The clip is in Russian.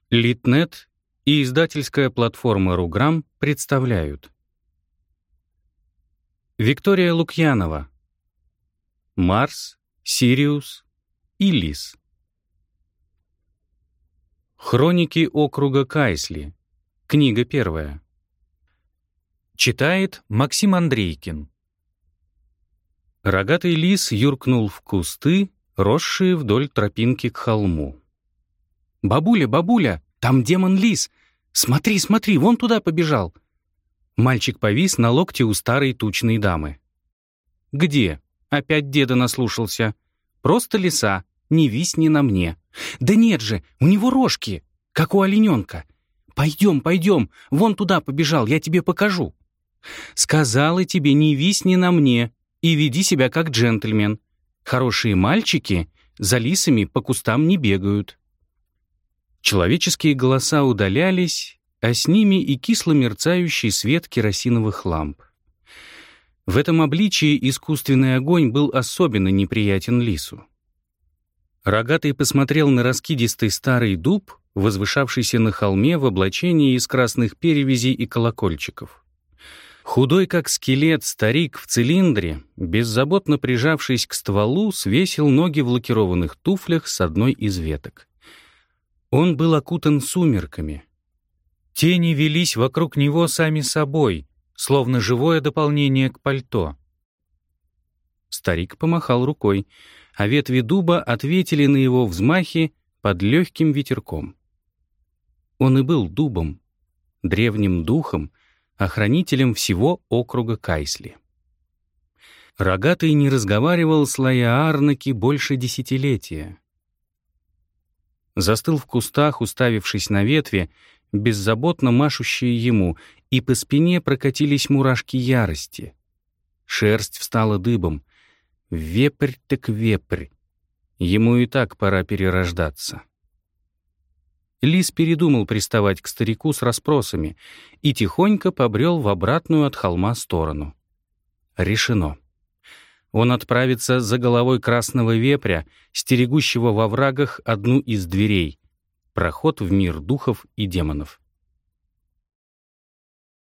Литнет и издательская платформа «Руграм» представляют. Виктория Лукьянова. Марс, Сириус и Лис. Хроники округа Кайсли. Книга 1. Читает Максим Андрейкин. Рогатый лис юркнул в кусты, росшие вдоль тропинки к холму. «Бабуля, бабуля, там демон-лис! Смотри, смотри, вон туда побежал!» Мальчик повис на локте у старой тучной дамы. «Где?» — опять деда наслушался. «Просто лиса, не висни на мне». «Да нет же, у него рожки, как у олененка. Пойдем, пойдем, вон туда побежал, я тебе покажу». «Сказала тебе, не висни на мне и веди себя как джентльмен. Хорошие мальчики за лисами по кустам не бегают». Человеческие голоса удалялись, а с ними и кисло мерцающий свет керосиновых ламп. В этом обличии искусственный огонь был особенно неприятен лису. Рогатый посмотрел на раскидистый старый дуб, возвышавшийся на холме в облачении из красных перевязей и колокольчиков. Худой как скелет старик в цилиндре, беззаботно прижавшись к стволу, свесил ноги в лакированных туфлях с одной из веток. Он был окутан сумерками. Тени велись вокруг него сами собой, словно живое дополнение к пальто. Старик помахал рукой, а ветви дуба ответили на его взмахи под легким ветерком. Он и был дубом, древним духом, охранителем всего округа Кайсли. Рогатый не разговаривал с Лаиаарнаки больше десятилетия. Застыл в кустах, уставившись на ветви, беззаботно машущие ему, и по спине прокатились мурашки ярости. Шерсть встала дыбом. Вепрь так вепрь. Ему и так пора перерождаться. Лис передумал приставать к старику с расспросами и тихонько побрел в обратную от холма сторону. Решено. Он отправится за головой красного вепря, стерегущего во врагах одну из дверей — проход в мир духов и демонов.